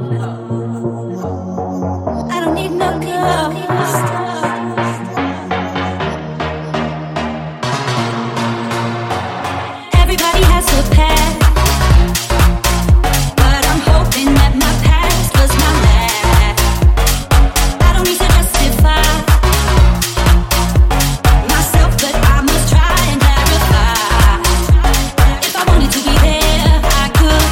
I don't need no ghost. Everybody has a past, but I'm hoping that my past was my last. I don't need to justify myself, but I must try and clarify. If I wanted to be there, I could.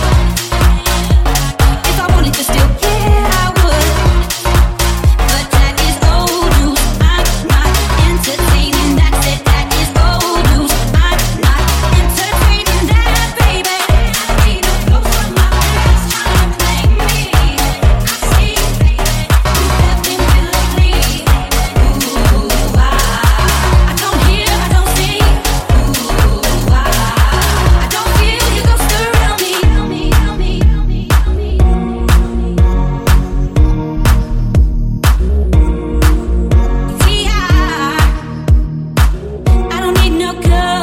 If I wanted to still care, I would. But that is old news. I'm not entertaining that. That is old news. I'm not entertaining that, baby. I need a close from my past trying to play me. I see you have been willingly. Ooh, I don't hear, I don't see. Ooh, I don't feel you ghost around me. See, I don't need no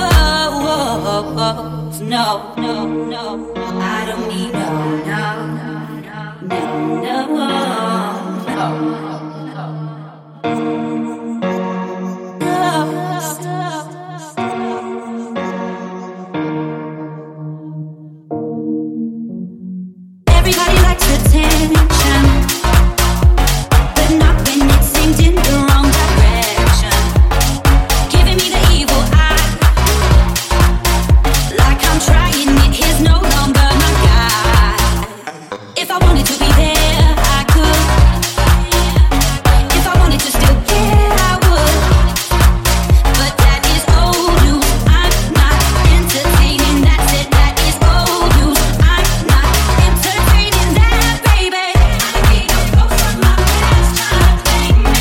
ghosts. No. I don't need no. Ghosts. Everybody likes attention, but not when it's aimed in the wrong direction. Giving me the evil eye, like I'm trying it. Here's no longer my guide. If I wanted to be there, I could. If I wanted to still care, I would. But that is old news. I'm not entertaining that. That is old news. I'm not entertaining that, baby. I need a close from my past trying to play me.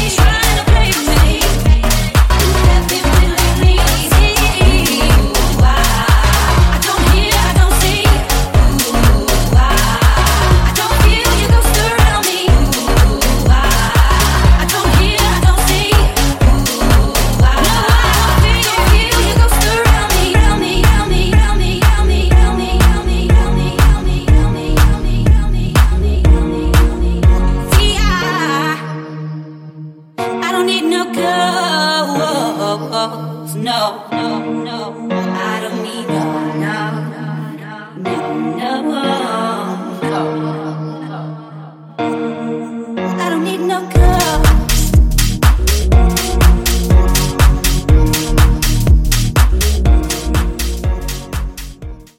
You have been willingly. Ooh, I don't hear, I don't see. Ooh, I don't feel you ghost around me. Ooh, I don't hear, I don't see. Ooh, no, I don't feel you ghost around me. See, I don't need no ghosts. No. I don't need no. I don't need no ghosts.